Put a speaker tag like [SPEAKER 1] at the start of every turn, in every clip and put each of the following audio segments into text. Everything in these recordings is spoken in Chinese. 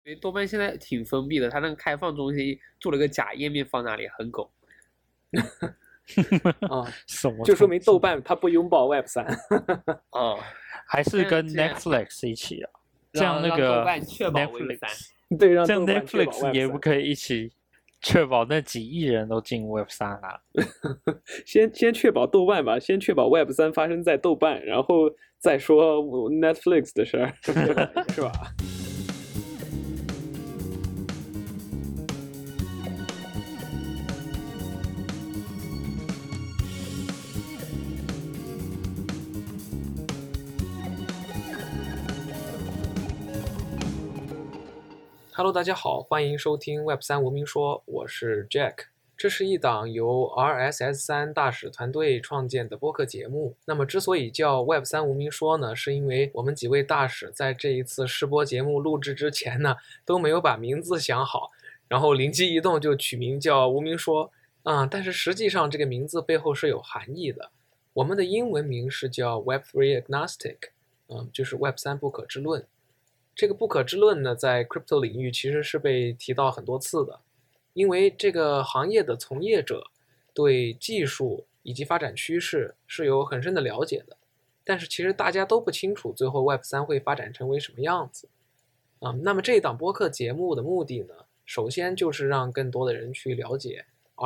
[SPEAKER 1] 因为豆瓣现在挺封闭的，它那个开放中心做了个假页面放那里，很狗。
[SPEAKER 2] 啊，
[SPEAKER 3] 什么
[SPEAKER 2] 就说明豆
[SPEAKER 3] 东西
[SPEAKER 2] 瓣它不拥抱 Web3。
[SPEAKER 1] 哦，
[SPEAKER 3] 还是跟
[SPEAKER 1] 这样
[SPEAKER 3] Netflix 一起啊？这样
[SPEAKER 1] 让豆
[SPEAKER 3] 那个
[SPEAKER 1] 瓣确保 Web3。
[SPEAKER 3] Netflix，
[SPEAKER 2] 对，让
[SPEAKER 3] 这样
[SPEAKER 2] 豆瓣确保
[SPEAKER 3] Netflix 也不
[SPEAKER 2] Web3。
[SPEAKER 3] 可以一起确保那几亿人都进 Web3啊？
[SPEAKER 2] 先确保豆瓣吧，先确保 Web3发生在豆瓣，然后再说Netflix 的事儿，是吧？Hello， 大家好，欢迎收听 Web3无名说，我是 Jack。这是一档由 RSS3 大使团队创建的播客节目。那么，之所以叫 Web3无名说呢，是因为我们几位大使在这一次试播节目录制之前呢，都没有把名字想好，然后灵机一动就取名叫无名说。但是实际上这个名字背后是有含义的。我们的英文名是叫 Web3 Agnostic，就是 Web3 不可知论。这个不可知论呢，在 crypto 领域其实是被提到很多次的，因为这个行业的从业者对技术以及发展趋势是有很深的了解的，但是其实大家都不清楚最后 Web3 会发展成为什么样子。那么这一档播客节目的目的呢，首先就是让更多的人去了解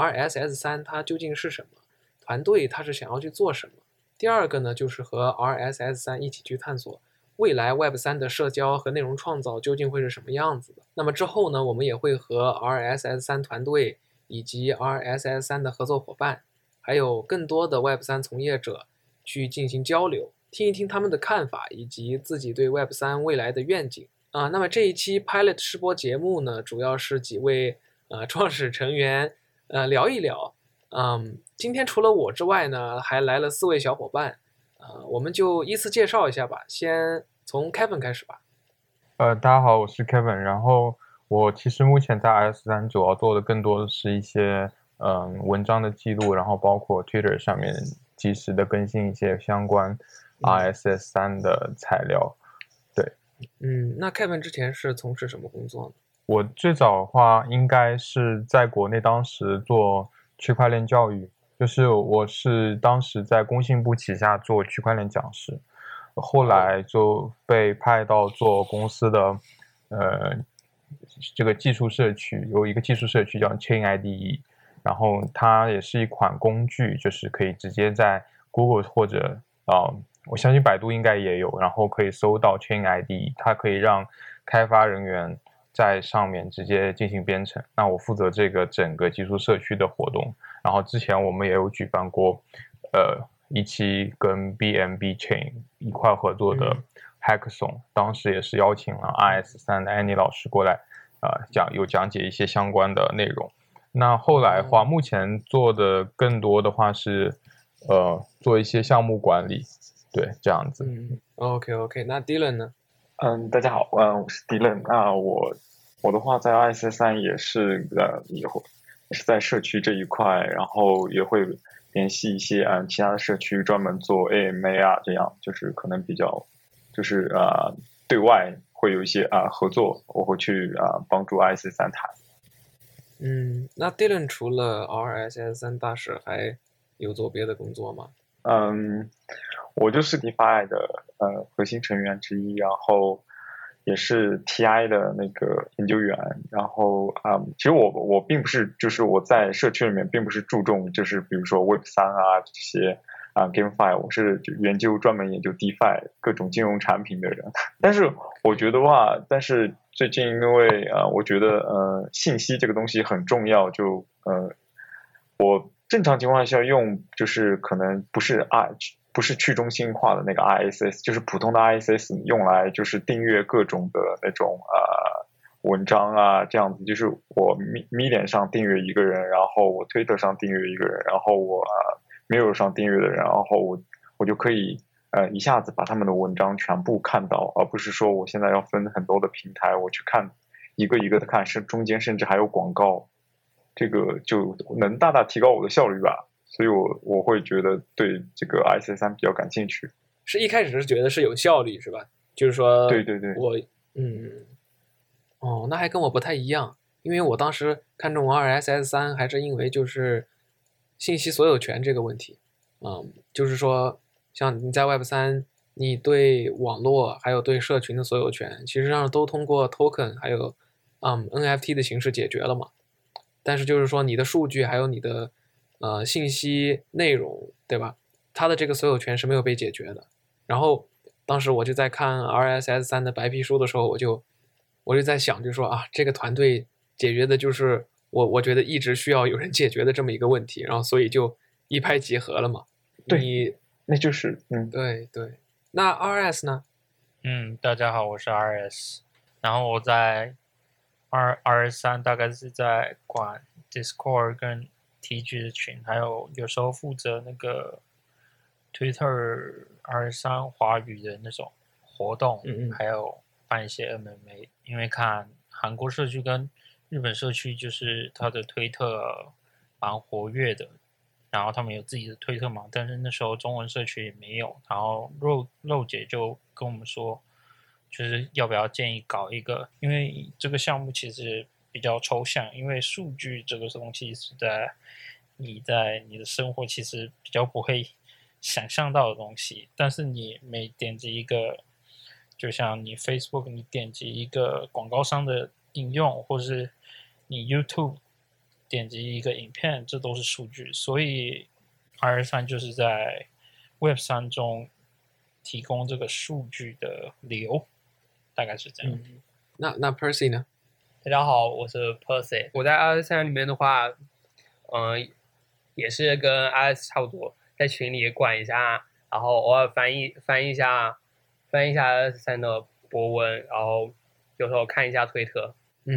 [SPEAKER 2] RSS3 它究竟是什么，团队它是想要去做什么。第二个呢，就是和 RSS3 一起去探索未来 Web3 的社交和内容创造究竟会是什么样子的。那么之后呢，我们也会和 RSS3 团队以及 RSS3 的合作伙伴，还有更多的 Web3 从业者去进行交流，听一听他们的看法以及自己对 Web3 未来的愿景。那么这一期 Pilot 试播节目呢，主要是几位创始成员聊一聊。今天除了我之外呢，还来了4位小伙伴。我们就依次介绍一下吧，先从 Kevin 开始吧。
[SPEAKER 4] 大家好，我是 Kevin。然后我其实目前在 RSS3主要做的更多的是一些文章的记录，然后包括 Twitter 上面及时的更新一些相关 RSS3的材料。对，
[SPEAKER 2] 那 Kevin 之前是从事什么工作呢？
[SPEAKER 4] 我最早的话应该是在国内当时做区块链教育，就是我是当时在工信部旗下做区块链讲师。后来就被派到做公司的这个技术社区，有一个技术社区叫 Chain IDE， 然后它也是一款工具，就是可以直接在 Google 或者我相信百度应该也有，然后可以搜到 Chain IDE， 它可以让开发人员在上面直接进行编程。那我负责这个整个技术社区的活动，然后之前我们也有举办过一期跟 BNB Chain 一块合作的 Hackathon，当时也是邀请了 RS3 的 Annie 老师过来，讲解一些相关的内容。那后来的话，目前做的更多的话是做一些项目管理，对，这样子。
[SPEAKER 2] OK， 那 Dylan 呢？
[SPEAKER 5] 大家好，我是 Dylan。那我的话在 RSS3 也是也是在社区这一块，然后也会联系一些其他的社区专门做 AMA 这样，就是可能比较就是对外会有一些合作，我会去帮助 RSS3 谈。
[SPEAKER 2] 那 Dylan 除了 RSS3 大使还有做别的工作吗？
[SPEAKER 5] 我就是 DeFi 的核心成员之一，然后也是 TI 的那个研究员。然后其实我并不是，就是我在社区里面并不是注重就是比如说 Web3 这些GameFi， 我是专门研究 DeFi 各种金融产品的人。但是我觉得但是最近因为我觉得信息这个东西很重要，就我正常情况下用就是可能不是去中心化的那个 RSS， 就是普通的 RSS 用来就是订阅各种的那种文章这样子，就是我 Medium 上订阅一个人，然后我 Twitter 上订阅一个人，然后我Mirror 上订阅的人，然后我就可以一下子把他们的文章全部看到，而不是说我现在要分很多的平台我去看一个一个的看，中间甚至还有广告，这个就能大大提高我的效率吧。所以我会觉得对这个 RSS3 比较感兴趣。
[SPEAKER 2] 是一开始是觉得是有效率是吧？就是说
[SPEAKER 5] 对，
[SPEAKER 2] 我哦，那还跟我不太一样，因为我当时看中 RSS3还是因为就是信息所有权这个问题。就是说，像你在 Web3，你对网络还有对社群的所有权，其实上都通过 token 还有NFT 的形式解决了嘛。但是就是说，你的数据还有你的信息内容，对吧？它的这个所有权是没有被解决的。然后当时我就在看 RSS3的白皮书的时候，我就在想，就说啊，这个团队解决的就是我觉得一直需要有人解决的这么一个问题，然后所以就一拍即合了嘛。
[SPEAKER 5] 对，那就是
[SPEAKER 2] 对对。那 RS 呢？
[SPEAKER 3] 大家好，我是 RS，然后我在RS3大概是在管 Discord 跟 TG 的群，还有时候负责那个 Twitter RS3华语的那种活动，还有办一些 MMA， 因为看韩国社区跟日本社区就是它的推特蛮活跃的，然后他们有自己的推特嘛，但是那时候中文社区也没有，然后肉姐就跟我们说，就是要不要建议搞一个，因为这个项目其实比较抽象，因为数据这个东西是在你的生活其实比较不会想象到的东西，但是你每点击一个，就像你 Facebook 你点击一个广告商的应用，或是你 YouTube 点击一个影片，这都是数据，所以 RS3就是在 Web3中提供这个数据的流，大概是这样。
[SPEAKER 2] 那 Percy 呢？
[SPEAKER 1] 大家好，我是 Percy。我在 RS3里面的话，也是跟 RS 差不多，在群里管一下，然后偶尔翻一下 RS3的博文，然后有时候看一下推特。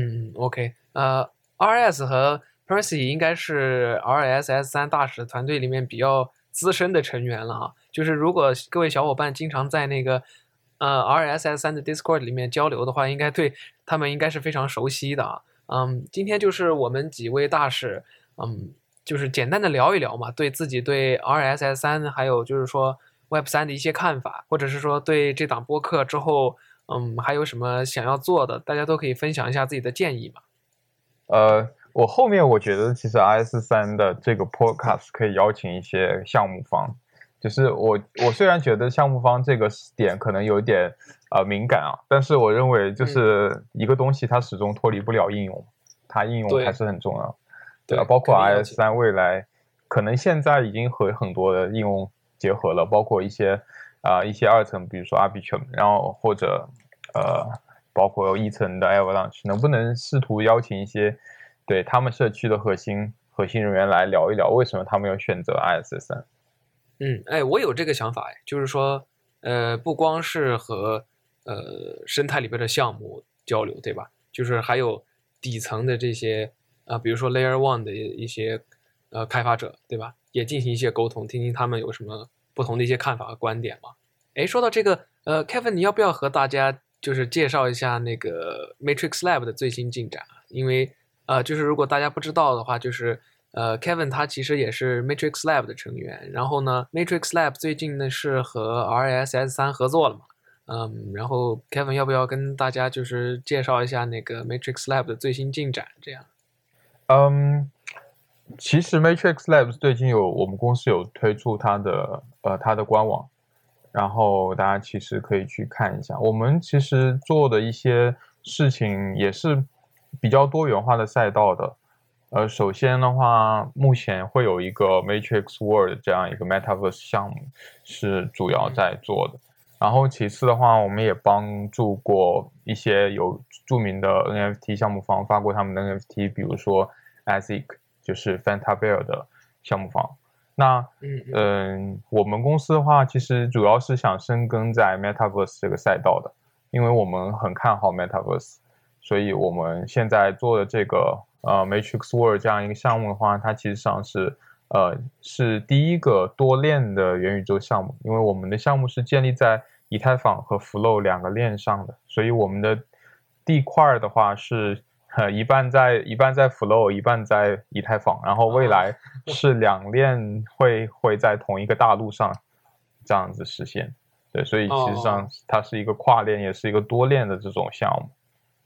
[SPEAKER 2] OK，RS 和 Percy 应该是 RSS3大使团队里面比较资深的成员了哈。就是如果各位小伙伴经常在那个RSS3的 Discord 里面交流的话，应该对他们应该是非常熟悉的啊。今天就是我们几位大使，就是简单的聊一聊嘛，对自己对 RSS3 还有就是说 Web3 的一些看法，或者是说对这档播客之后，还有什么想要做的，大家都可以分享一下自己的建议嘛。
[SPEAKER 4] 我后面我觉得其实 RS3的这个 podcast 可以邀请一些项目方，就是我虽然觉得项目方这个点可能有点敏感啊，但是我认为就是一个东西它始终脱离不了应用，它应用还是很重要。对，包括 RS3 未来可能现在已经和很多的应用结合了，包括一些二层，比如说 Arbitrum， 然后或者包括一层的 Avalanche， 能不能试图邀请一些对他们社区的核心人员来聊一聊，为什么他们要选择 RSS3？
[SPEAKER 2] 我有这个想法，就是说，不光是和生态里边的项目交流，对吧？就是还有底层的这些比如说 Layer 1的一些开发者，对吧？也进行一些沟通，听听他们有什么不同的一些看法和观点嘛。说到这个Kevin， 你要不要和大家就是介绍一下那个 Matrix Lab 的最新进展？因为就是如果大家不知道的话，就是Kevin 他其实也是 Matrix Lab 的成员，然后呢 Matrix Lab 最近呢是和 RSS3 合作了嘛，然后 Kevin 要不要跟大家就是介绍一下那个 Matrix Lab 的最新进展？这样。
[SPEAKER 4] 其实 Matrix Labs 最近我们公司有推出它的官网，然后大家其实可以去看一下。我们其实做的一些事情也是比较多元化的赛道的。首先的话，目前会有一个 Matrix World 这样一个 Metaverse 项目是主要在做的。然后其次的话，我们也帮助过一些有著名的 NFT 项目方发过他们的 NFT， 比如说 ASIC， 就是 Fantabear 的项目方。那我们公司的话，其实主要是想深耕在 Metaverse 这个赛道的，因为我们很看好 Metaverse， 所以我们现在做的这个Matrix World 这样一个项目的话，它其实上是第一个多链的元宇宙项目，因为我们的项目是建立在以太坊和 Flow 两个链上的，所以我们的地块的话是一半在 Flow， 一半在以太坊，然后未来是两链会在同一个大陆上这样子实现。对，所以其实上它是一个跨链，也是一个多链的这种项目。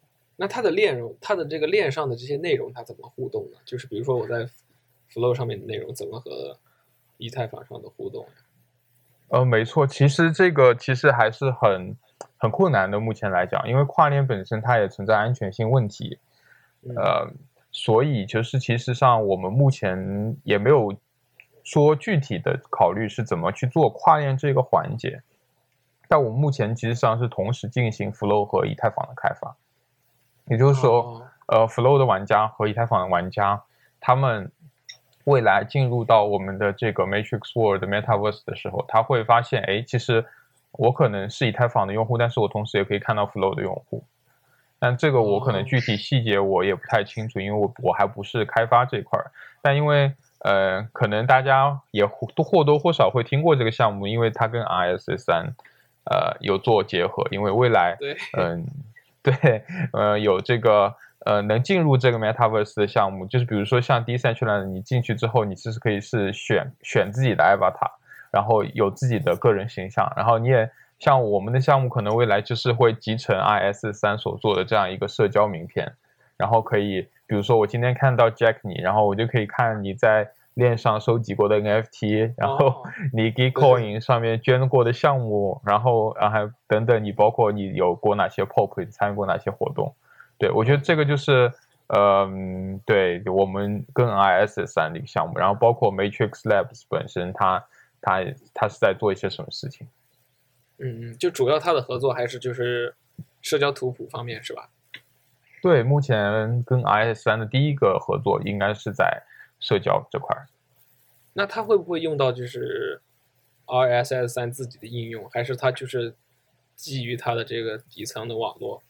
[SPEAKER 2] 那它的这个链上的这些内容，它怎么互动呢？就是比如说我在 Flow 上面的内容怎么和以太坊上的互动呀？
[SPEAKER 4] 没错，其实这个其实还是很困难的，目前来讲，因为跨链本身它也存在安全性问题，所以就是其实上我们目前也没有说具体的考虑是怎么去做跨链这个环节，但我们目前其实上是同时进行 Flow 和以太坊的开发，也就是说，Flow 的玩家和以太坊的玩家，他们未来进入到我们的这个 Matrix World Metaverse 的时候，他会发现，哎，其实我可能是以太坊的用户，但是我同时也可以看到 Flow 的用户。但这个我可能具体细节我也不太清楚，因为我还不是开发这块儿。但因为可能大家也或多或少会听过这个项目，因为它跟 RS3有做结合，因为未来对有这个能进入这个 Metaverse 的项目，就是比如说像 Decentraland， 你进去之后，你其实可以是选自己的 Avatar， 然后有自己的个人形象，然后你也像我们的项目，可能未来就是会集成 RS3 所做的这样一个社交名片，然后可以，比如说我今天看到 Jack 你，然后我就可以看你在链上收集过的 NFT， 然后你 Gitcoin 上面捐过的项目，然后还等等，你包括你有过哪些 POP， 参与过哪些活动，对，我觉得这个就是对我们跟 RS3 的一个项目，然后包括 Matrix Labs 本身它是在做一些什么事情。
[SPEAKER 2] 就主要它的合作还是就是社交图谱方面是吧？
[SPEAKER 4] 对，目前跟 RS3 的第一个合作应该是在社交这块。
[SPEAKER 2] 那它会不会用到就是 RSS3 自己的应用，还是它就是基于它的这个底层的网络？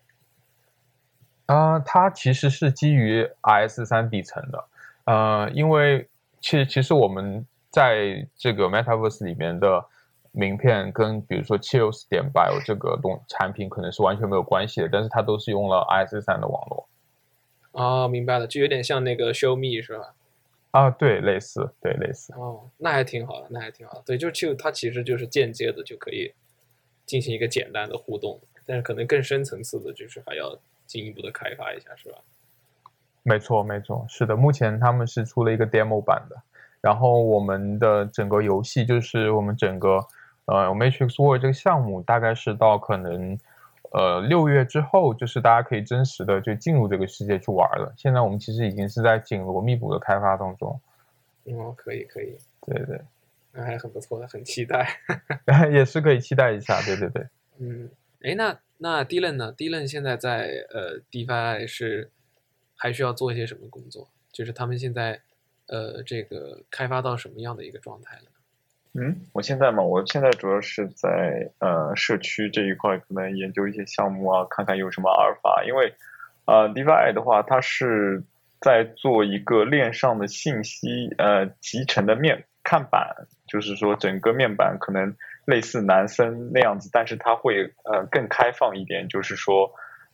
[SPEAKER 4] 它其实是基于 RS3 底层的，因为其实我们在这个 Metaverse 里面的名片跟比如说 Chills.bio 这个产品可能是完全没有关系的，但是它都是用了 RS3 的网络。
[SPEAKER 2] 明白了，就有点像那个 Show Me 是吧？
[SPEAKER 4] 对，类似。
[SPEAKER 2] 那还挺好的，对，就是 Chill 它其实就是间接的就可以进行一个简单的互动，但是可能更深层次的就是还要进一步的开发一下，是吧？
[SPEAKER 4] 没错，是的，目前他们是出了一个 demo 版的，然后我们的整个游戏就是我们整个Matrix World 这个项目大概是到可能6月之后，就是大家可以真实的就进入这个世界去玩了。现在我们其实已经是在紧锣密鼓的开发当中。
[SPEAKER 2] 可以，
[SPEAKER 4] 对，
[SPEAKER 2] 那还很不错的，很期待。
[SPEAKER 4] 也是可以期待一下，对。
[SPEAKER 2] 那 Dylan 呢 ？Dylan 现在在DeFi 是还需要做一些什么工作？就是他们现在这个开发到什么样的一个状态了？
[SPEAKER 5] 我现在主要是在社区这一块，可能研究一些项目啊，看看有什么阿尔法。因为DeFi 的话，它是在做一个链上的信息集成的看板，就是说整个面板可能类似南森那样子，但是它会更开放一点，就是说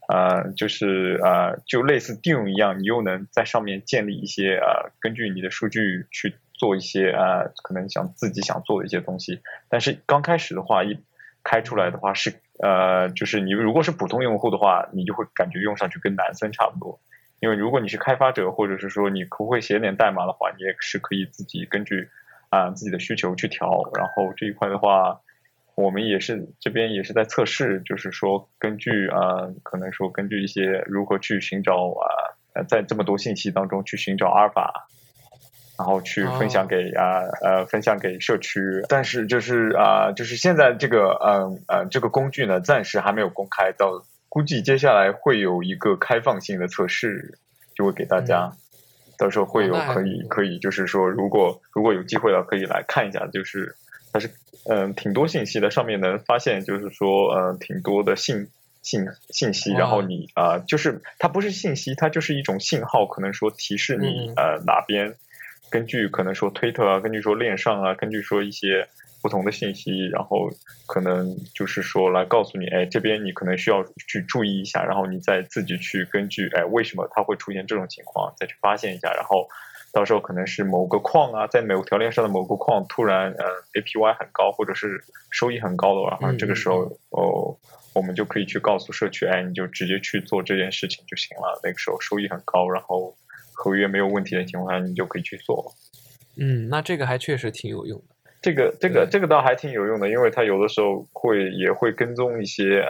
[SPEAKER 5] 就类似 Dune 一样，你又能在上面建立一些根据你的数据去做一些可能自己想做的一些东西。但是刚开始的话，一开出来的话是就是你如果是普通用户的话，你就会感觉用上去跟南森差不多。因为如果你是开发者，或者是说你会写点代码的话，你也是可以自己根据自己的需求去调。然后这一块的话，我们这边也是在测试，就是说可能说根据一些如何去寻找在这么多信息当中去寻找阿尔法，然后去分享给社区。但是就是现在这个工具呢，暂时还没有公开，估计接下来会有一个开放性的测试，就会给大家。到时候会有可以，就是说，如果有机会了，可以来看一下。就是它是挺多信息的，上面能发现就是说挺多的信息，然后你就是它不是信息，它就是一种信号，可能说提示你哪边根据可能说推特啊，根据说链上啊，根据说一些不同的信息，然后可能就是说来告诉你，这边你可能需要去注意一下，然后你再自己去根据为什么它会出现这种情况，再去发现一下，然后到时候可能是某个矿啊，在某条链上的某个矿突然APY 很高，或者是收益很高的话，然后这个时候我们就可以去告诉社区，哎，你就直接去做这件事情就行了。那个时候收益很高，然后合约没有问题的情况下，你就可以去做。
[SPEAKER 2] 那这个还确实挺有用的。
[SPEAKER 5] 这个倒还挺有用的，因为它有的时候也会跟踪一些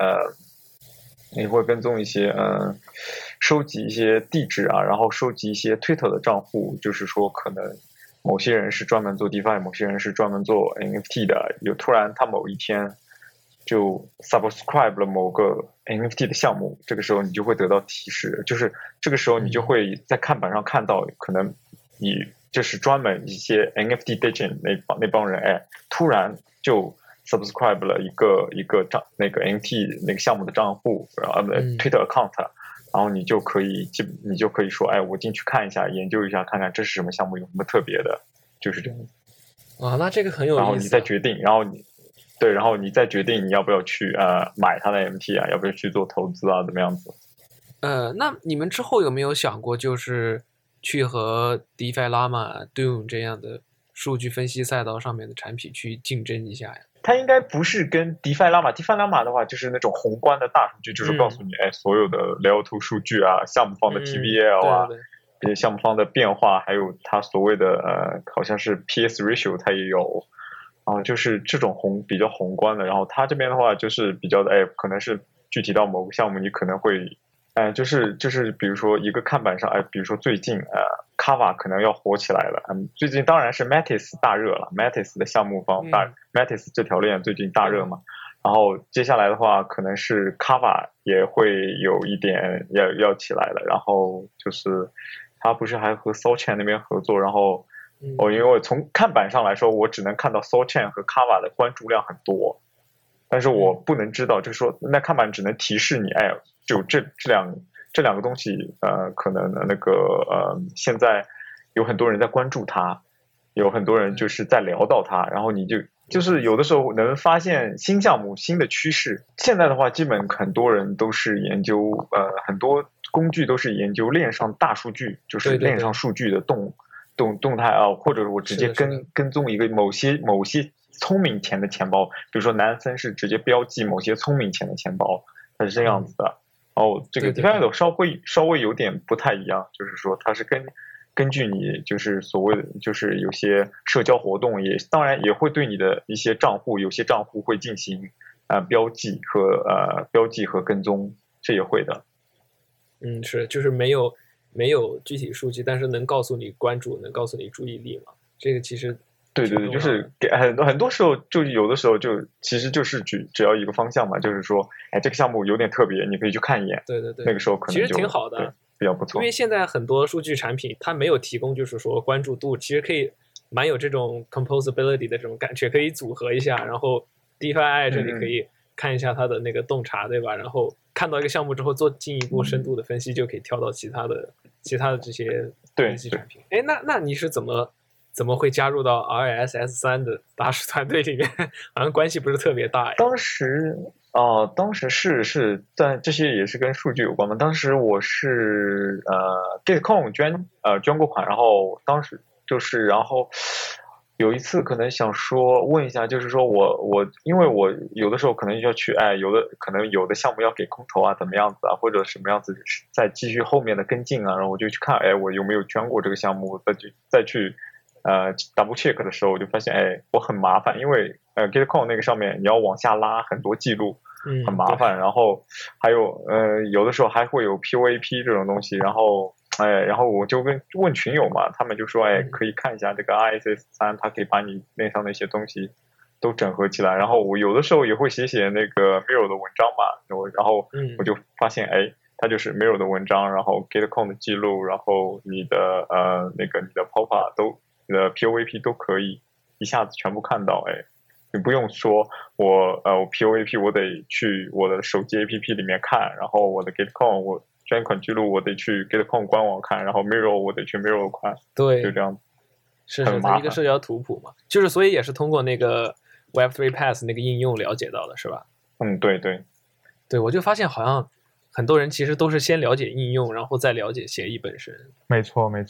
[SPEAKER 5] 收集一些地址啊，然后收集一些 Twitter 的账户，就是说可能某些人是专门做 DeFi， 某些人是专门做 NFT 的，突然他某一天就 subscribe 了某个 NFT 的项目，这个时候你就会得到提示，就是这个时候你就会在看板上看到，可能你就是专门一些 NFT Digit 那帮人，哎，突然就 subscribe 了一个那个 NFT 那个项目的账户，然后Twitter account，然后你就可以说，哎，我进去看一下，研究一下，看看这是什么项目，有什么特别的，就是这样。
[SPEAKER 2] 那这个很有意思。
[SPEAKER 5] 然后你再决定，然后你再决定你要不要去买它的 NFT 啊，要不要去做投资啊，怎么样子？
[SPEAKER 2] 那你们之后有没有想过，就是去和 DeFi Llama、Dune 这样的数据分析赛道上面的产品去竞争一下呀？
[SPEAKER 5] 它应该不是跟 DeFi Llama 的话，就是那种宏观的大数据，就是告诉你，哎，所有的 Layer 2数据啊，项目方的 TVL 啊，这些项目方的变化，还有它所谓的好像是 PS ratio 它也有，就是这种比较宏观的。然后它这边的话就是比较的，哎，可能是具体到某个项目，你可能会，就是比如说一个看板上，哎，比如说最近Kava 可能要火起来了，最近当然是 Metis 大热了 ，Metis 的项目方Metis 这条链最近大热嘛，然后接下来的话可能是 Kava 也会有一点要起来了，然后就是他不是还和 SoulChain 那边合作，然后因为我从看板上来说，我只能看到 SoulChain 和 Kava 的关注量很多，但是我不能知道，就是说那看板只能提示你，哎，就这两个东西，可能现在有很多人在关注它，有很多人就是在聊到它，然后你就是有的时候能发现新项目、新的趋势。现在的话，基本很多人都是研究，很多工具都是研究链上大数据，就是链上数据的动态啊，或者我直接跟踪一个某些聪明钱的钱包，比如说南森是直接标记某些聪明钱的钱包，它是这样子的。这个 DeFi 稍微有点不太一样，就是说它是根据你就是所谓的就是有些社交活动当然也会对你的一些账户，有些账户会进行标记和跟踪，这也会的。
[SPEAKER 2] 是，就是没有具体数据，但是能告诉你关注，能告诉你注意力嘛。这个其实
[SPEAKER 5] 对，就是给很多时候就有的时候就其实就是只要一个方向嘛，就是说，哎，这个项目有点特别，你可以去看一眼。
[SPEAKER 2] 对，
[SPEAKER 5] 那个时候可能
[SPEAKER 2] 其实挺好的，
[SPEAKER 5] 比较不错。
[SPEAKER 2] 因为现在很多数据产品它没有提供，就是说关注度，其实可以蛮有这种 composability 的这种感觉，可以组合一下，然后 DeFi 这里可以看一下它的那个洞察，对吧？然后看到一个项目之后做进一步深度的分析，就可以跳到其他的这些分析产品。哎，那你是怎么会加入到 RSS3 的大使团队里面？好像关系不是特别大呀。
[SPEAKER 5] 当时是，但这些也是跟数据有关嘛。当时我是Gitcoin 捐过款，然后当时然后有一次可能想说问一下，就是说因为我有的时候可能要去，可能有的项目要给空投啊，怎么样子啊，或者什么样子再继续后面的跟进啊，然后我就去看，我有没有捐过这个项目，再去double check 的时候，我就发现，我很麻烦，因为Gitcoin 那个上面你要往下拉很多记录，很麻烦。然后还有有的时候还会有 POAP 这种东西，然后我就问群友嘛，他们就说，可以看一下这个 RSS3，它可以把你链上的一些东西都整合起来。然后我有的时候也会写那个 Mirror 的文章嘛，然后我就发现，它就是 Mirror 的文章，然后 Gitcoin 的记录，然后你的你的 POPA 你的 POAP 都可以一下子全部看到，你不用说我 POAP 我得去我的手机 APP 里面看，然后我的 Gitcoin 我捐款记录我得去 Gitcoin 官网看，然后 Mirror 我得去 Mirror 看，
[SPEAKER 2] 对，
[SPEAKER 5] 就这样，
[SPEAKER 2] 是它一个社交图谱嘛，就是所以也是通过那个 Web3 Pass 那个应用了解到的，是吧？
[SPEAKER 5] 对，
[SPEAKER 2] 我就发现好像很多人其实都是先了解应用，然后再了解协议本身。
[SPEAKER 4] 没错。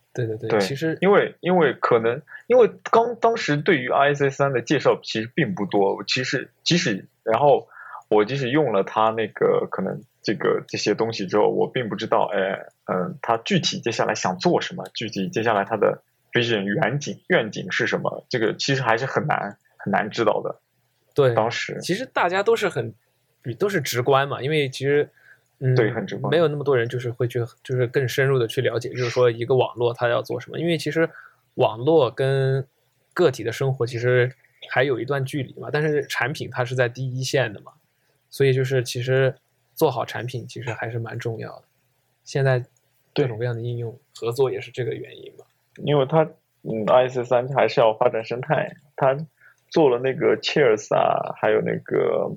[SPEAKER 2] 对对对，
[SPEAKER 5] 对，
[SPEAKER 2] 其实
[SPEAKER 5] 因为当时对于 ISS3 的介绍其实并不多，其实然后我即使用了它那个可能这些东西之后，我并不知道，它具体接下来想做什么，具体接下来它的 vision 愿景是什么，这个其实还是很难知道的。
[SPEAKER 2] 对，
[SPEAKER 5] 当时
[SPEAKER 2] 其实大家都是直观嘛，因为其实
[SPEAKER 5] 对很直观，
[SPEAKER 2] 没有那么多人就是会去就是更深入的去了解，就是说一个网络它要做什么，因为其实网络跟个体的生活其实还有一段距离嘛，但是产品它是在第一线的嘛，所以就是其实做好产品其实还是蛮重要的。现在各种各样的应用合作也是这个原因嘛，
[SPEAKER 5] 因为它ISS3 还是要发展生态，它做了那个 Cheers 啊，还有那个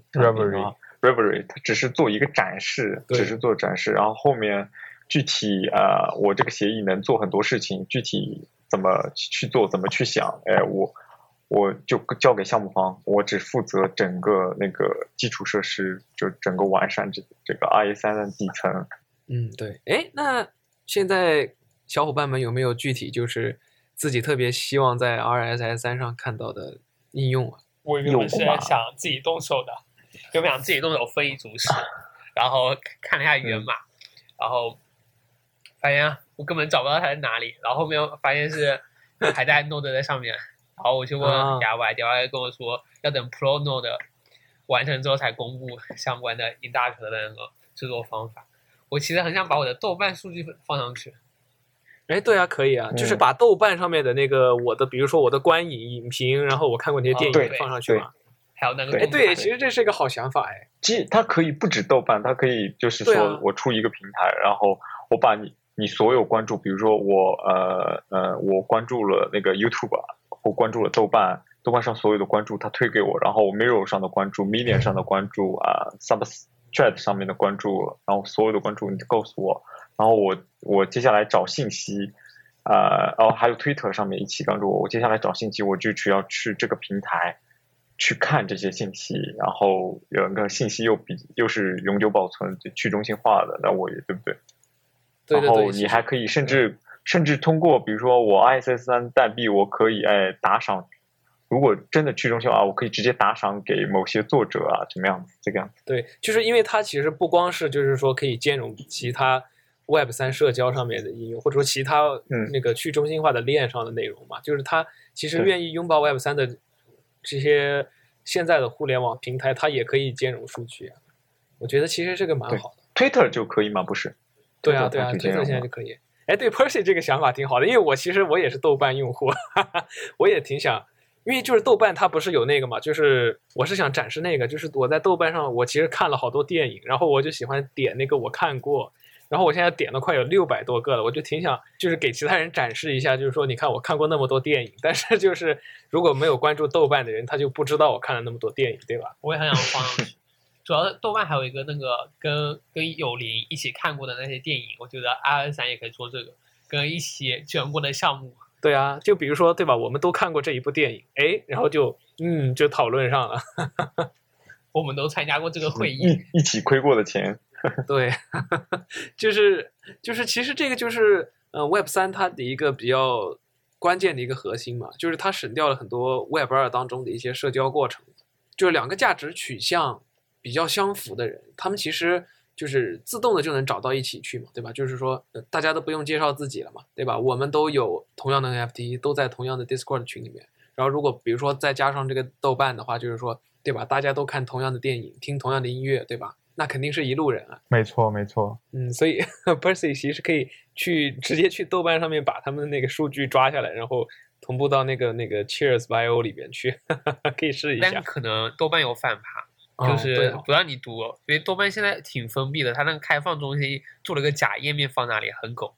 [SPEAKER 5] Reverie，它只是做一个展示，然后后面具体我这个协议能做很多事情，具体怎么去做，怎么去想，我就交给项目方，我只负责整个那个基础设施，就整个完善这个 IS3 的底层。
[SPEAKER 2] 对，那现在小伙伴们有没有具体就是自己特别希望在 RSS3 上看到的应用啊？
[SPEAKER 1] 我原本是想自己动手的，原本想自己动手分一组式，然后看了一下源码，然后发现我根本找不到它在哪里，然后后面发现是还在 Node 在上面，然后我就问 DIY 跟我说要等 Pro Node 完成之后才公布相关的 Induct 的那个制作方法。我其实很想把我的豆瓣数据放上去。
[SPEAKER 2] 对啊，可以啊，就是把豆瓣上面的那个比如说我的观影评，然后我看过那些电影放上去嘛。
[SPEAKER 1] 还有那个
[SPEAKER 2] 对，其实这是一个好想法
[SPEAKER 5] 其实它可以不止豆瓣，它可以就是说我出一个平台，然后我把你所有关注，比如说我关注了那个 YouTube， 我关注了豆瓣上所有的关注，它推给我，然后我 Mirror 上的关注 ，Medium 上的关注Substrate 上面的关注，然后所有的关注你告诉我，然后我接下来找信息，还有 Twitter 上面一起关注我接下来找信息，我就只要去这个平台去看这些信息，然后有一个信息又是永久保存、去中心化的，那我也对不对？
[SPEAKER 2] 对，
[SPEAKER 5] 然后你还可以甚至通过比如说我 ISS3 代币，我可以打赏。如果真的去中心化，我可以直接打赏给某些作者啊，怎么样子？这个样子。
[SPEAKER 2] 对，就是因为它其实不光是就是说可以兼容其他 Web3 社交上面的应用，或者说其他那个去中心化的链上的内容嘛，就是它其实愿意拥抱 Web3 的这些现在的互联网平台，它也可以兼容数据啊。我觉得其实这个蛮好的。
[SPEAKER 5] Twitter 就可以吗？不是？
[SPEAKER 2] 对啊，Twitter 现在就可以。对 Percy 这个想法挺好的，因为我也是豆瓣用户，我也挺想。因为就是豆瓣它不是有那个嘛，就是我是想展示那个，就是我在豆瓣上我其实看了好多电影，然后我就喜欢点那个我看过，然后我现在点了快有600多个了，我就挺想就是给其他人展示一下，就是说你看我看过那么多电影，但是就是如果没有关注豆瓣的人，他就不知道我看了那么多电影，对吧？
[SPEAKER 1] 我也很想放上去。主要豆瓣还有一个那个跟友邻一起看过的那些电影，我觉得 IS3 也可以做这个，跟一起卷过的项目。
[SPEAKER 2] 对啊，就比如说对吧，我们都看过这一部电影，然后就讨论上了。
[SPEAKER 1] 我们都参加过这个会议，
[SPEAKER 5] 一起亏过的钱。
[SPEAKER 2] 对，就是其实这个就是Web3 它的一个比较关键的一个核心嘛，就是它省掉了很多 Web2 当中的一些社交过程，就是两个价值取向比较相符的人，他们其实就是自动的就能找到一起去嘛，对吧？就是说大家都不用介绍自己了嘛，对吧？我们都有同样的 NFT， 都在同样的 Discord 群里面，然后如果比如说再加上这个豆瓣的话，就是说对吧？大家都看同样的电影，听同样的音乐，对吧？那肯定是一路人啊。
[SPEAKER 4] 没错。
[SPEAKER 2] 所以 Percy 其实可以直接去豆瓣上面把他们的那个数据抓下来，然后同步到那个 Cheers Bio 里边去，可以试一下。
[SPEAKER 1] 但可能豆瓣有反扒，就是不让你读，因为豆瓣现在挺封闭的，它那个开放中心做了个假页面放那里，很狗。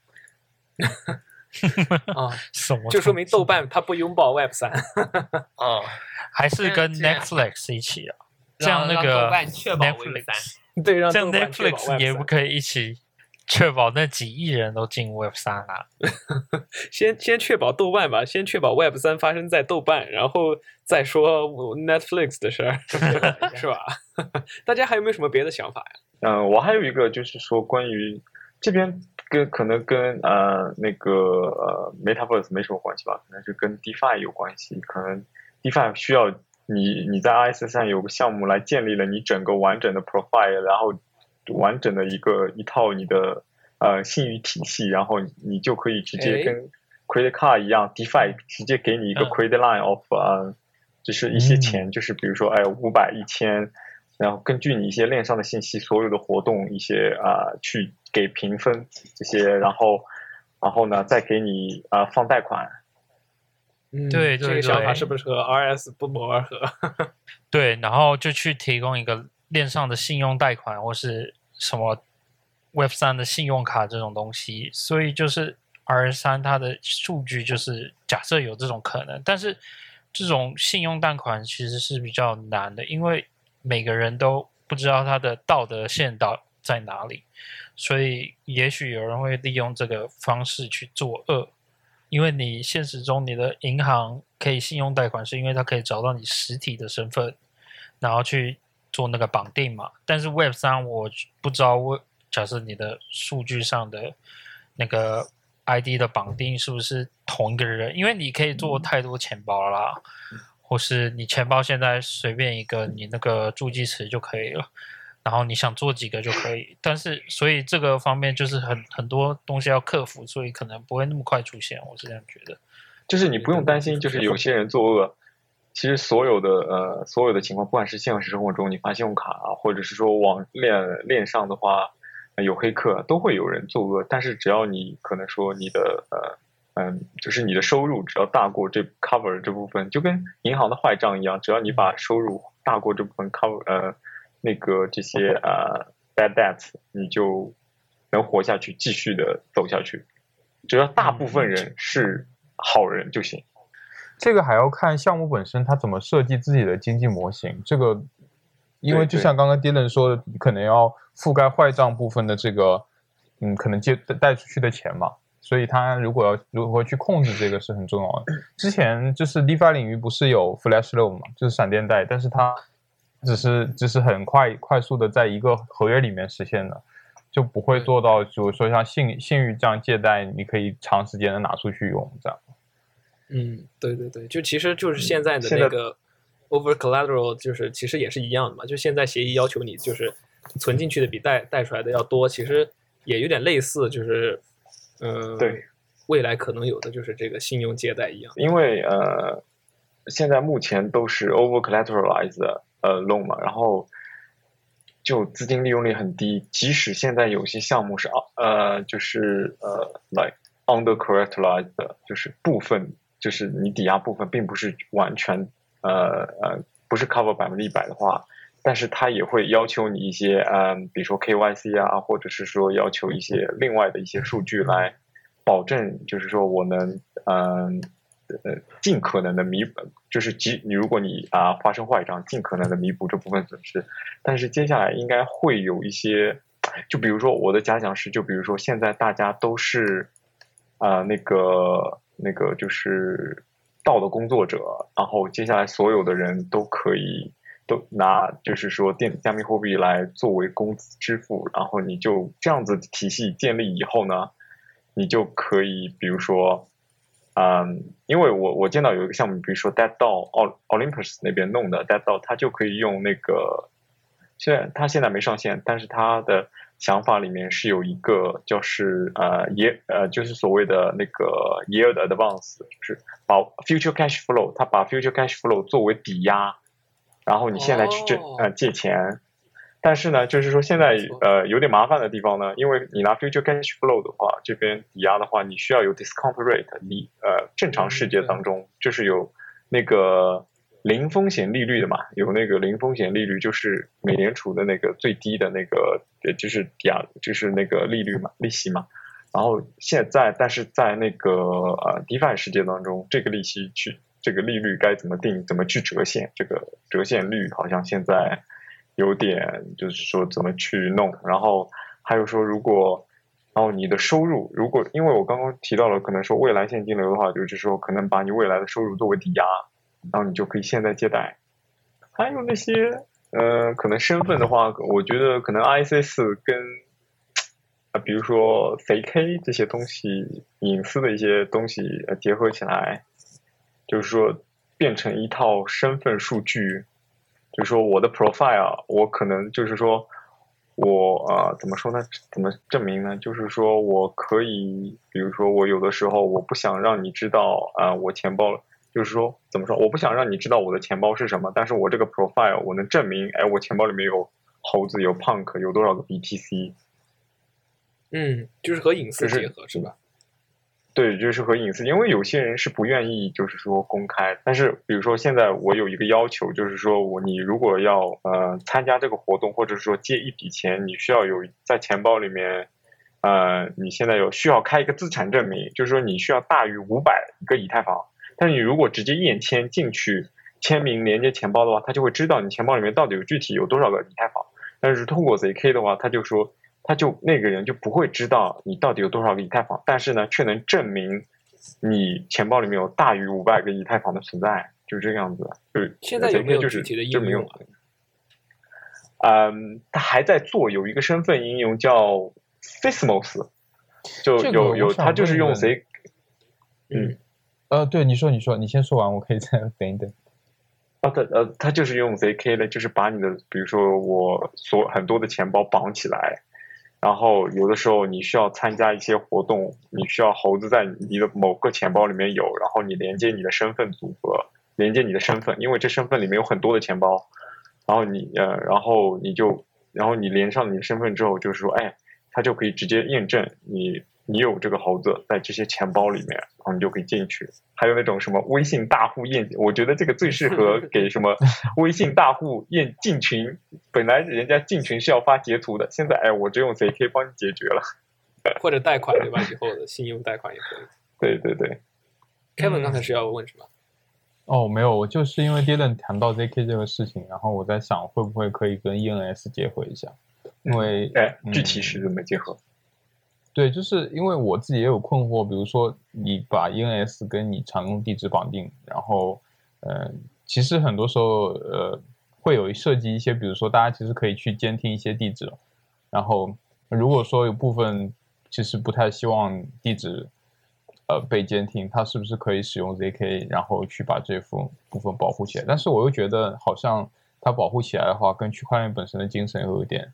[SPEAKER 3] 什么？
[SPEAKER 2] 就说明豆瓣它不拥抱 Web3。
[SPEAKER 3] 还是跟 Netflix 一起啊？这样那个
[SPEAKER 1] Netflix
[SPEAKER 2] 对，让
[SPEAKER 3] 这样 Netflix 也不可以一起确保那几亿人都进 Web3 啊？
[SPEAKER 2] 先确保豆瓣吧，先确保 Web3 发生在豆瓣，然后再说 Netflix 的事儿，是吧？大家还有没有什么别的想法呀？
[SPEAKER 5] 我还有一个就是说关于这边可能跟那个Metaverse 没什么关系吧，可能是跟 DeFi 有关系。可能 DeFi 需要你在 IS 上有个项目来建立了你整个完整的 profile， 然后完整的一套你的信誉体系，然后你就可以直接跟 credit card 一样，DeFi 直接给你一个 credit line of 就是一些钱，就是比如说500、1000。然后根据你一些链上的信息，所有的活动一些去给评分这些，然后呢再给你放贷款。
[SPEAKER 3] 对，
[SPEAKER 2] 这个想法是不是和 RS 不谋而合？
[SPEAKER 3] 对，然后就去提供一个链上的信用贷款或是什么 Web3 的信用卡这种东西，所以就是 RS3 它的数据就是假设有这种可能，但是这种信用贷款其实是比较难的，因为每个人都不知道他的道德线在哪里，所以也许有人会利用这个方式去作恶。因为你现实中你的银行可以信用贷款，是因为它可以找到你实体的身份，然后去做那个绑定嘛。但是 Web3 我不知道，假设你的数据上的那个 ID 的绑定是不是同一个人？因为你可以做太多钱包啦。或是你钱包现在随便一个你那个助记词就可以了，然后你想做几个就可以，但是所以这个方面就是很多东西要克服，所以可能不会那么快出现，我是这样觉得。
[SPEAKER 5] 就是你不用担心，就是有些人作恶，其实所有的情况，不管是现实生活中你发信用卡或者是说网链上的话，有黑客都会有人作恶，但是只要你可能说你的就是你的收入只要大过这 cover 这部分，就跟银行的坏账一样，只要你把收入大过这部分 cover 那个这些bad debt， 你就能活下去，继续的走下去。只要大部分人是好人就行。
[SPEAKER 4] 这个还要看项目本身它怎么设计自己的经济模型。这个因为就像刚刚 Dylan 说的，可能要覆盖坏账部分的这个可能带出去的钱嘛。所以他如何去控制这个是很重要的。之前就是 DeFi 领域不是有 Flash Loan 嘛，就是闪电贷，但是它只是很快速的在一个合约里面实现的，就不会做到比如说像信誉这样借贷，你可以长时间的拿出去用这样。
[SPEAKER 2] 对，就其实就是现在的那个 over collateral 就是其实也是一样的嘛，就现在协议要求你就是存进去的比贷出来的要多，其实也有点类似，就是
[SPEAKER 5] 对，
[SPEAKER 2] 未来可能有的就是这个信用借贷一样。
[SPEAKER 5] 因为现在目前都是 over collateralized 的loan 嘛，然后就资金利用率很低，即使现在有些项目是就是like under collateralized 的，就是部分就是你抵押部分并不是完全不是 cover 100%的话，但是它也会要求你一些比如说 KYC 啊，或者是说要求一些另外的一些数据来保证，就是说我能尽可能的弥补，就是如果你发生坏账，尽可能的弥补这部分损失。但是接下来应该会有一些，就比如说我的假想是，就比如说现在大家都是那个就是道的工作者，然后接下来所有的人都可以都拿就是说加密货币来作为工资支付，然后你就这样子体系建立以后呢，你就可以比如说因为我见到有一个项目，比如说 DeadDAO Olympus 那边弄的 DeadDAO， 它就可以用那个它现在没上线，但是它的想法里面是有一个就是就是所谓的那个 yield advance， 就是把 future cash flow， 它把 future cash flow 作为抵押，然后你现在去借钱。但是呢，就是说现在有点麻烦的地方呢，因为你拿 future cash flow 的话，这边抵押的话，你需要有 discount rate， 你正常世界当中就是有那个零风险利率的嘛，有那个零风险利率，就是美联储的那个最低的那个就是抵押就是那个利率嘛，利息嘛。然后但是在那个DeFi 世界当中，这个利息这个利率该怎么定，怎么去折现，这个折现率好像现在有点就是说怎么去弄，然后还有说然后你的收入，如果因为我刚刚提到了，可能说未来现金流的话，就是说可能把你未来的收入作为抵押，然后你就可以现在借贷。还有那些可能身份的话，我觉得可能 IC4跟比如说 ZK 这些东西，隐私的一些东西结合起来，就是说变成一套身份数据，就是说我的 profile，我可能就是说我怎么说呢？怎么证明呢？就是说我可以，比如说我有的时候我不想让你知道我钱包，就是说怎么说，我不想让你知道我的钱包是什么，但是我这个 profile 我能证明，哎，我钱包里面有猴子，有 punk，有多少个 BTC。
[SPEAKER 2] 就是和隐私结合，是吧？
[SPEAKER 5] 对，就是和隐私，因为有些人是不愿意，就是说公开。但是，比如说现在我有一个要求，就是说你如果要参加这个活动，或者说借一笔钱，你需要有在钱包里面，你现在需要开一个资产证明，就是说你需要大于500个以太坊。但是你如果直接验签进去，签名连接钱包的话，他就会知道你钱包里面到底具体有多少个以太坊。但是通过 ZK 的话，他就那个人就不会知道你到底有多少个以太坊，但是呢，却能证明你钱包里面有大于500个以太坊的存在，就是这个样子。就是
[SPEAKER 2] 现在有没有具体的应用
[SPEAKER 5] 啊？他还在做，有一个身份应用叫 Fismos， 就有他就是用谁？
[SPEAKER 4] 对，你说，你先说完，我可以再等一等。
[SPEAKER 5] 他就是用 ZK 的，就是把你的，比如说我很多的钱包绑起来。然后有的时候你需要参加一些活动，你需要猴子在你的某个钱包里面有，然后你连接你的身份组合，连接你的身份，因为这身份里面有很多的钱包，然后你连上你的身份之后，就是说，哎，它就可以直接验证你有这个猴子在这些钱包里面，然后你就可以进去。还有那种什么微信大户我觉得这个最适合给什么微信大户进群。本来人家进群是要发截图的，现在我就用 ZK 帮你解决了。
[SPEAKER 2] 或者贷款对吧？以后的信用贷款也可以。
[SPEAKER 5] 对对对。
[SPEAKER 2] Kevin 刚才是要问什么？
[SPEAKER 4] 没有，就是因为 Dylan 谈到 ZK 这个事情，然后我在想会不会可以跟 ENS 结合一下，因为
[SPEAKER 5] 具体是怎么结合？
[SPEAKER 4] 对，就是因为我自己也有困惑，比如说你把 ENS 跟你常用地址绑定，然后其实很多时候会有涉及一些，比如说大家其实可以去监听一些地址，然后如果说有部分其实不太希望地址被监听，它是不是可以使用 ZK 然后去把这部分保护起来？但是我又觉得好像它保护起来的话，跟区块链本身的精神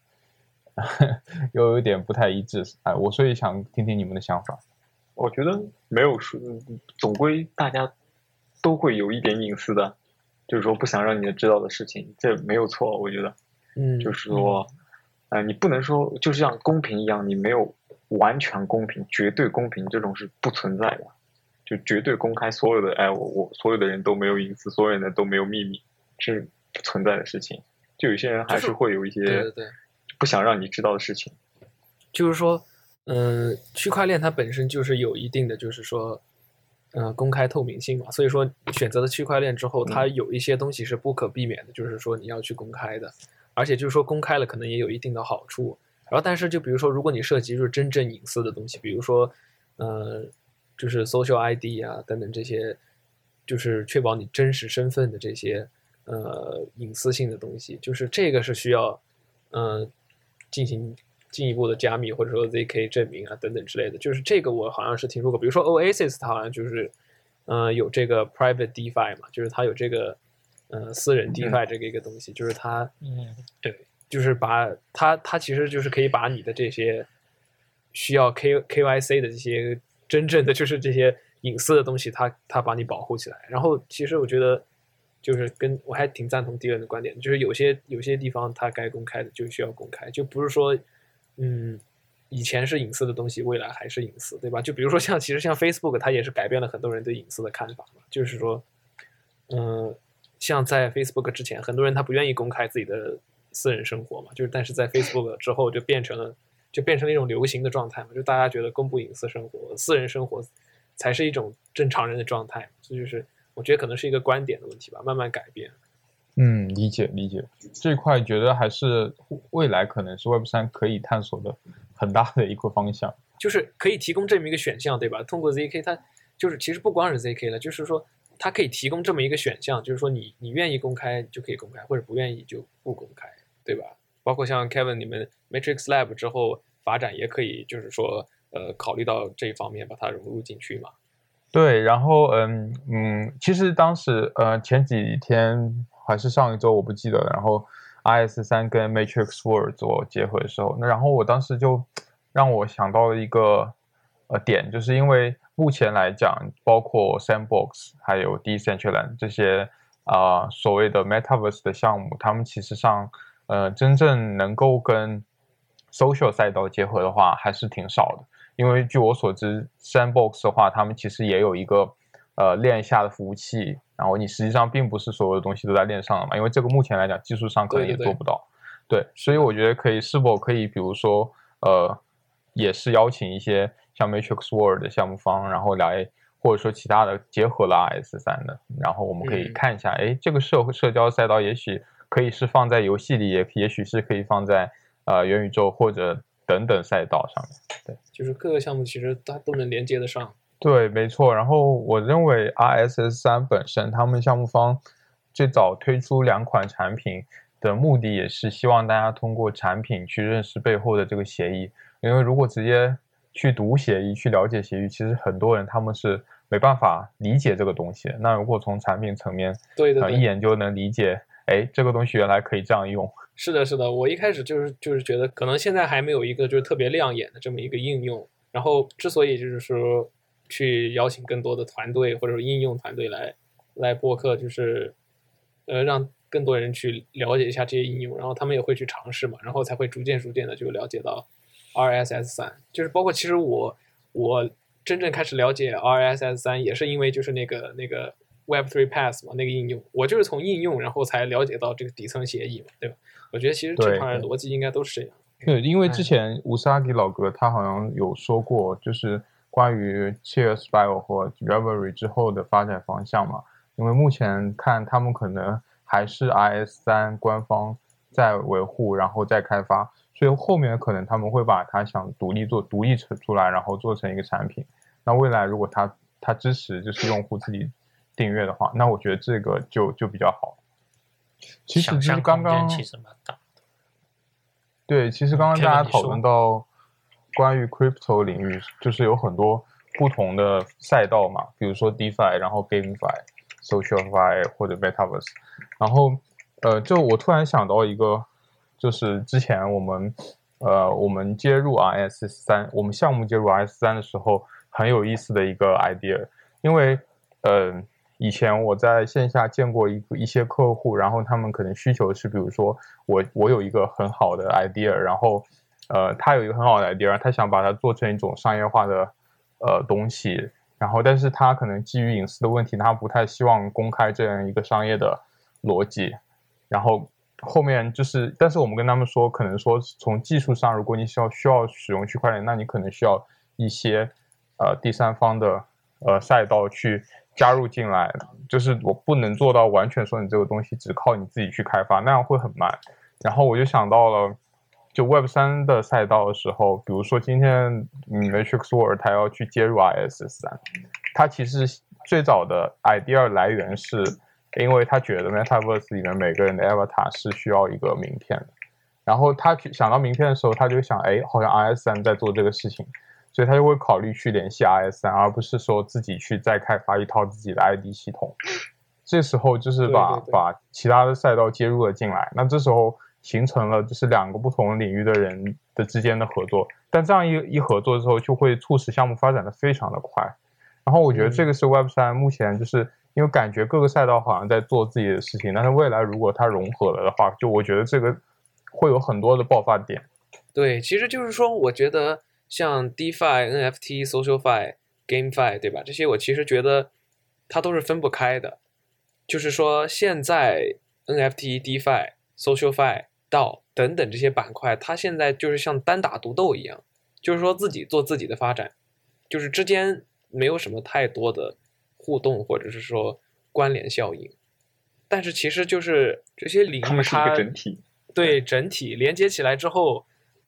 [SPEAKER 4] 又有点不太一致，我所以想听听你们的想法。
[SPEAKER 5] 我觉得没有说，总归大家都会有一点隐私的，就是说不想让你知道的事情，这没有错，我觉得。就是说，你不能说就像公平一样，你没有完全公平、绝对公平，这种是不存在的。就绝对公开，所有的我所有的人都没有隐私，所有人都没有秘密，是不存在的事情。就有些人还是会有一些不想让你知道的事情。
[SPEAKER 2] 就是说，区块链它本身就是有一定的，就是说，公开透明性嘛。所以说，选择了区块链之后，它有一些东西是不可避免的，就是说你要去公开的。而且就是说，公开了可能也有一定的好处。然后，但是就比如说，如果你涉及就是真正隐私的东西，比如说，就是 social ID 啊等等这些，就是确保你真实身份的这些隐私性的东西，就是这个是需要进行进一步的加密或者说 ZK 证明啊等等之类的。就是这个我好像是听说过，比如说 Oasis 它好像就是有这个 private DeFi 嘛，就是它有这个私人 DeFi 这个一个东西，就是它对，就是把它其实就是可以把你的这些需要 KYC 的这些真正的就是这些隐私的东西，它把你保护起来。然后其实我觉得就是我还挺赞同Dylan的观点，就是有些地方它该公开的就需要公开，就不是说以前是隐私的东西，未来还是隐私，对吧？就比如说其实像 Facebook， 它也是改变了很多人对隐私的看法嘛。就是说，像在 Facebook 之前，很多人他不愿意公开自己的私人生活嘛，但是在 Facebook 之后就变成了一种流行的状态嘛，就大家觉得公布隐私生活、私人生活才是一种正常人的状态，所以就是我觉得可能是一个观点的问题吧，慢慢改变。
[SPEAKER 4] 理解这一块，觉得还是未来可能是 Web3 可以探索的很大的一个方向，
[SPEAKER 2] 就是可以提供这么一个选项，对吧？通过 ZK， 它就是其实不光是 ZK 了，就是说它可以提供这么一个选项，就是说你愿意公开就可以公开，或者不愿意就不公开，对吧？包括像 Kevin 你们 Matrix Lab 之后发展也可以就是说考虑到这一方面把它融入进去嘛。
[SPEAKER 4] 对，然后其实当时前几天还是上一周我不记得了，然后 RS3 跟 Matrix World 做结合的时候，那然后我当时就让我想到了一个点，就是因为目前来讲，包括 Sandbox 还有 Decentraland 这些所谓的 Metaverse 的项目，他们其实上真正能够跟 social 赛道结合的话还是挺少的。因为据我所知 ，Sandbox 的话，他们其实也有一个链下的服务器，然后你实际上并不是所有的东西都在链上的嘛，因为这个目前来讲技术上可能也做不到。对，所以我觉得是否可以，比如说也是邀请一些像 Matrix World 的项目方，然后来或者说其他的结合了 RS3 的，然后我们可以看一下，这个社交赛道也许可以是放在游戏里，也许是可以放在元宇宙或者等等赛道上面。对，
[SPEAKER 2] 就是各个项目其实它都能连接得上。
[SPEAKER 4] 对，没错。然后我认为 RSS3 本身，他们项目方最早推出2款产品的目的，也是希望大家通过产品去认识背后的这个协议。因为如果直接去读协议、去了解协议，其实很多人他们是没办法理解这个东西的。那如果从产品层面，
[SPEAKER 2] 对，
[SPEAKER 4] 一眼就能理解，这个东西原来可以这样用。
[SPEAKER 2] 是的，是的，我一开始就是觉得可能现在还没有一个就是特别亮眼的这么一个应用，然后之所以就是说去邀请更多的团队或者说应用团队来播客，就是让更多人去了解一下这些应用，然后他们也会去尝试嘛，然后才会逐渐的就了解到 RSS3，就是包括其实我真正开始了解 RSS3 也是因为就是那个 Web3 Pass 嘛，那个应用，我就是从应用然后才了解到这个底层协议嘛，对吧？我觉得其实正常人逻辑应该都是这样。
[SPEAKER 4] 对，因为之前Usagi老哥他好像有说过，就是关于 Cheerspire 和 Revelry 之后的发展方向嘛。因为目前看他们可能还是 RS3 官方在维护，然后再开发，所以后面可能他们会把它想独立出来，然后做成一个产品。那未来如果它支持就是用户自己订阅的话，那我觉得这个就比较好。其实就是刚刚
[SPEAKER 3] 其实蛮大的。
[SPEAKER 4] 对，其实刚刚大家讨论到关于 crypto 领域，就是有很多不同的赛道嘛，比如说 DeFi， 然后 GameFi、SocialFi 或者 Metaverse。然后就我突然想到一个，就是之前我们接入 RS3，我们项目接入 RS3 的时候很有意思的一个 idea， 因为以前我在线下见过一些客户，然后他们可能需求是，比如说我有一个很好的 idea， 然后他有一个很好的 idea， 他想把它做成一种商业化的东西，然后但是他可能基于隐私的问题，他不太希望公开这样一个商业的逻辑，然后后面就是，但是我们跟他们说，可能说从技术上，如果你需要使用区块链，那你可能需要一些第三方的赛道去加入进来，就是我不能做到完全说你这个东西只靠你自己去开发，那样会很慢。然后我就想到了，就 Web3 的赛道的时候，比如说今天Matrix World 它要去接入 RSS3，它其实最早的 idea 来源是因为他觉得 Metaverse 里面每个人的 avatar 是需要一个名片的，然后他想到名片的时候，他就想，好像 RS3 在做这个事情。所以他就会考虑去联系 RS3，而不是说自己去再开发一套自己的 ID 系统。这时候就是把其他的赛道接入了进来，那这时候形成了就是2个不同领域的人的之间的合作。但这样一合作之后，就会促使项目发展的非常的快。然后我觉得这个是 Web3 目前就是因为感觉各个赛道好像在做自己的事情，但是未来如果它融合了的话，就我觉得这个会有很多的爆发点。
[SPEAKER 2] 对，其实就是说，我觉得像 DeFi、NFT、SocialFi、GameFi， 对吧？这些我其实觉得它都是分不开的。就是说，现在 NFT、DeFi、SocialFi、DAO 等等这些板块，它现在就是像单打独斗一样，就是说自己做自己的发展，就是之间没有什么太多的互动或者是说关联效应。但是其实就是这些领域
[SPEAKER 5] 它们是一个整体，
[SPEAKER 2] 对整体连接起来之后，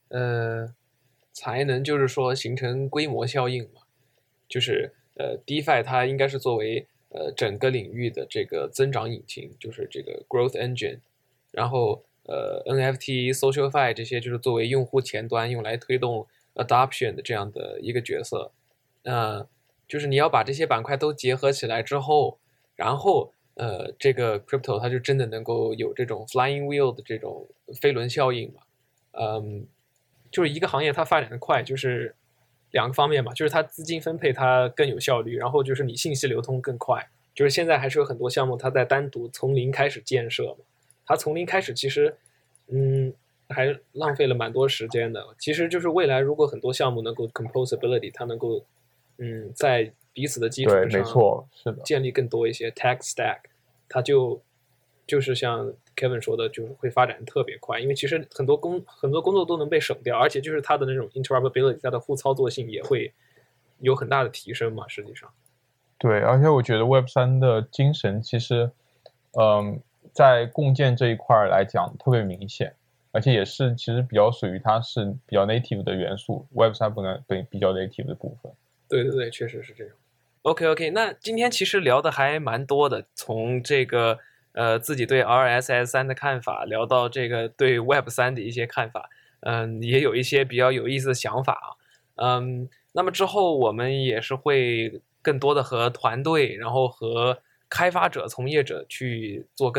[SPEAKER 2] 才能就是说形成规模效应嘛。就是DeFi 它应该是作为整个领域的这个增长引擎，就是这个 growth engine。然后 NFT、SocialFi 这些，就是作为用户前端用来推动 adoption 的这样的一个角色。就是你要把这些板块都结合起来之后，然后这个 crypto 它就真的能够有这种 flying wheel 的这种飞轮效应嘛。就是一个行业它发展的快，就是两个方面嘛，就是它资金分配它更有效率，然后就是你信息流通更快。就是现在还是有很多项目它在单独从零开始建设嘛，它从零开始其实还浪费了蛮多时间的。其实就是未来如果很多项目能够 composability， 它能够在彼此的基础
[SPEAKER 4] 对，
[SPEAKER 2] 上
[SPEAKER 4] 没错，是的，
[SPEAKER 2] 建立更多一些 tech stack， 它就是像 Kevin 说的，就是会发展得特别快，因为其实很多工作都能被省掉，而且就是它的那种 interoperability， 它的互操作性也会有很大的提升嘛，实际上。
[SPEAKER 4] 对，而且我觉得 Web3 的精神其实，在共建这一块来讲特别明显，而且也是其实比较属于它是比较 native 的元素 ，Web3 不能比较 native 的部分。
[SPEAKER 2] 对对对，确实是这样。OK， 那今天其实聊的还蛮多的，从这个自己对 RSS3 的看法，聊到这个对 Web3 的一些看法，也有一些比较有意思的想法啊。那么之后我们也是会更多的和团队，然后和开发者、从业者去做更